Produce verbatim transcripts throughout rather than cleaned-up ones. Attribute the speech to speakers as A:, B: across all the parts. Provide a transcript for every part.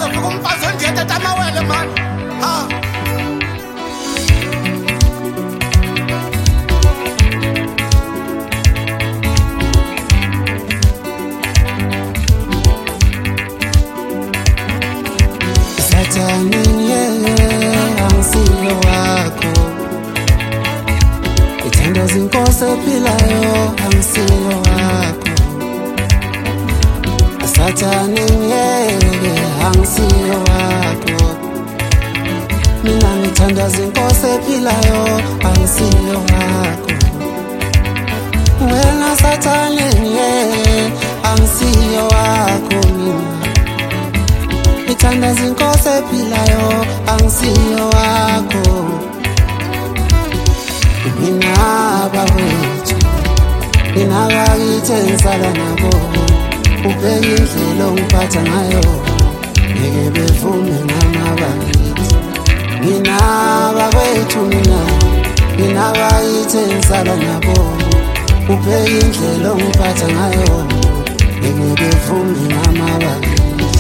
A: uzofika umfazi ondiyetha tamawele man. Ha.
B: Sathane yeah angisiyo wakho. Ithanda zinkosi ephilayo angisiyo wakho. Sathane yeah angisiyo wakho. Mina ngithanda zinkosi ephilayo angisiyo wakho. Wena Sathane yeah angisiyo wakho mina. Ngithanda zinkosi ephilayo angisiyo wakho. Mina bawethu mina bakithi engisala nabo. Ubheka indlela ongiphatha ngayo ngeke bevume ngamabakithi. Mina bawethu mina mina bakithi engisala nabo. Ubheka indlela ongiphatha ngayo ngeke bevume ngamabakithi.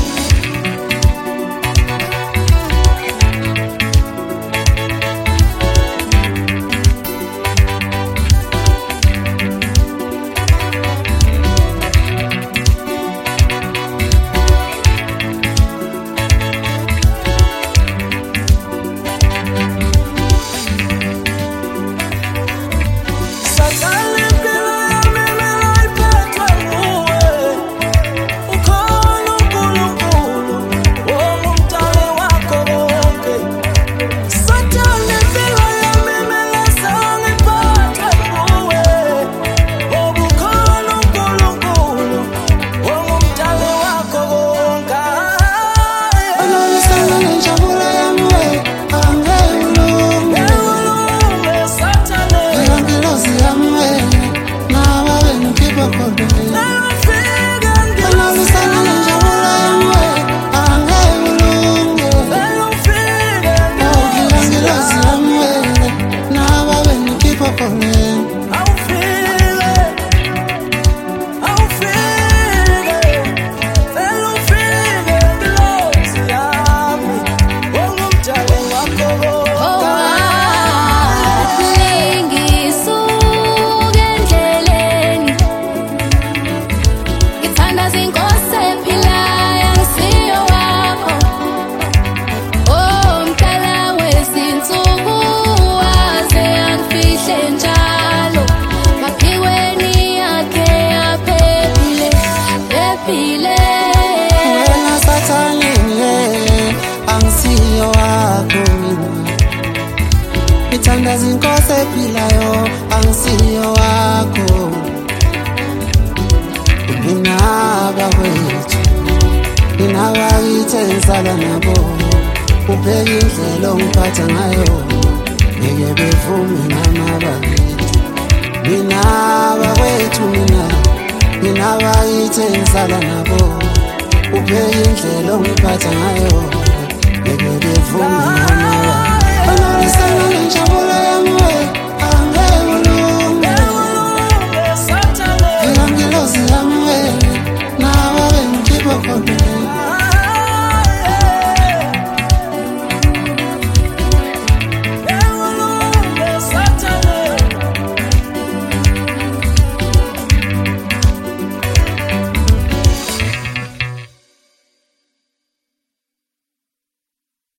B: Ngithanda zinkosi ephilayo angisiyo wakho. Mina bawethu mina bakithi engisala nabo. Ubheka indlela ongiphatha ngayo ngeke bevume ngamabakithi. Mina bawethu mina mina bakithi engisala nabo. Ubheka indlela ongiphatha ngayo ngeke bevume ngamabakithi. Analisana nenjabulo yami we